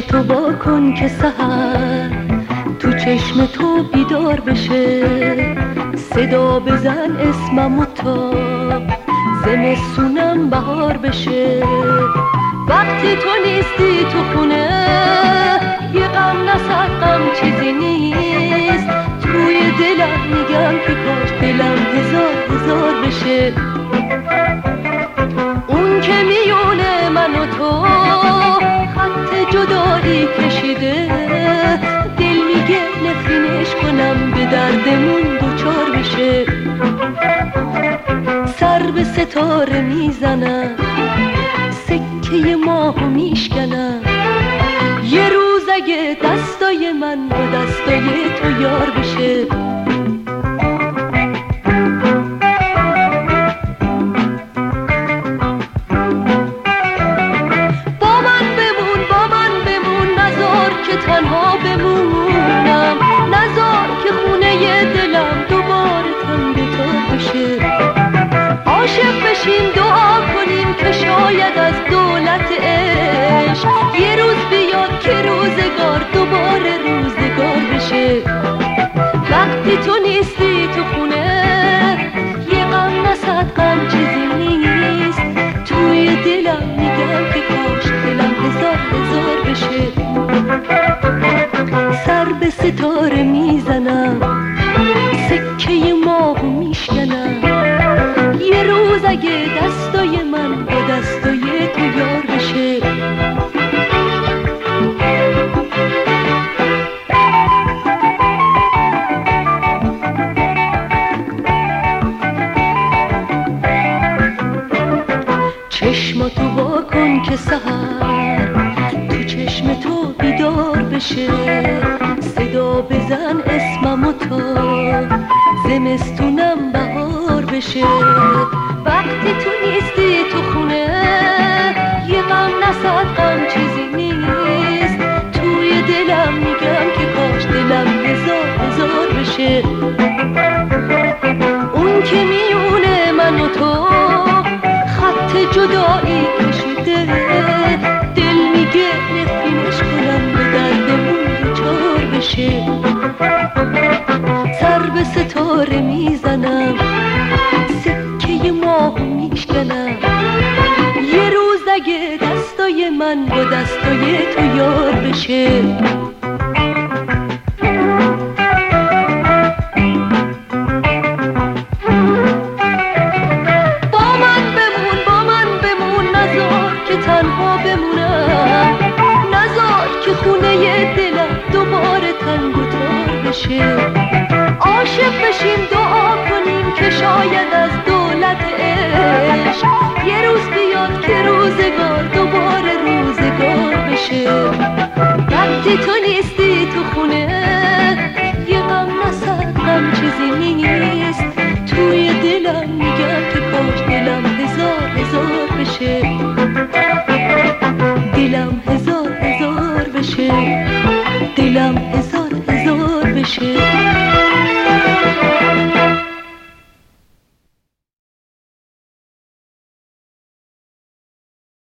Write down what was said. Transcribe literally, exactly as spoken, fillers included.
چشماتو با کن که سحر تو چشم تو بیدار بشه، صدا بزن اسممو تا زمستونم بهار بشه. وقتی تو نیستی تو خونه یه غم نصد غم چیزی نیست، توی دلم میگم که کاش دلم هزار هزار بشه. اون که میونه من و تو خط جدایی کشیده، دل میگه نفرینش کنم به دردمون دوچار بشه. سر به ستاره میزنم، سکه ماهو میشکنم، یه روز اگه دستای من با دستای تو یار بشه. با من بمون با من بمون، نذار که تنها بمونم، نذار که خونه دلم دوباره تنگ تار بشه. عاشق بشیم دعا کنیم که شاید از دولت عشق یه روز بیاد که روزگار دوباره روزگار بشه. وقتی تو نیستی تو خونه یه غم نصد غم چیزی نیست، توی دلم میگم که کاش دلم هزار هزار بشه. سر به ستاره میزنم، سکه ماهو میشکنم، یه روز اگه دستای من با دستای تو یار بشه. چشماتو وا کن که سحر تو چشم تو بیدار بشه، صدا بزن اسممو تا زمستونم بهار بشه. وقتی تو نیستی تو خونه یه غم نصد غم چیزی نیست، توی دلم میگم که کاش دلم هزار هزار بشه. اون که میونه من و تو خط جدایی کشیده، دل میگه نفرینش کنم به دردمون دوچار بشه. سر به ستاره میزنم، سکه ماهو میشکنم، یه روز اگه دستای من با دستای تو یار بشه. با من بمون با من بمون، نذار که تنها بمونم، نذار که خونه دلم دوباره تنگ و تار بشه. عاشق بشیم دعا کنیم که شاید از دولت عشق یه روز بیاد که روزگار دوباره روزگار بشه. وقتی تو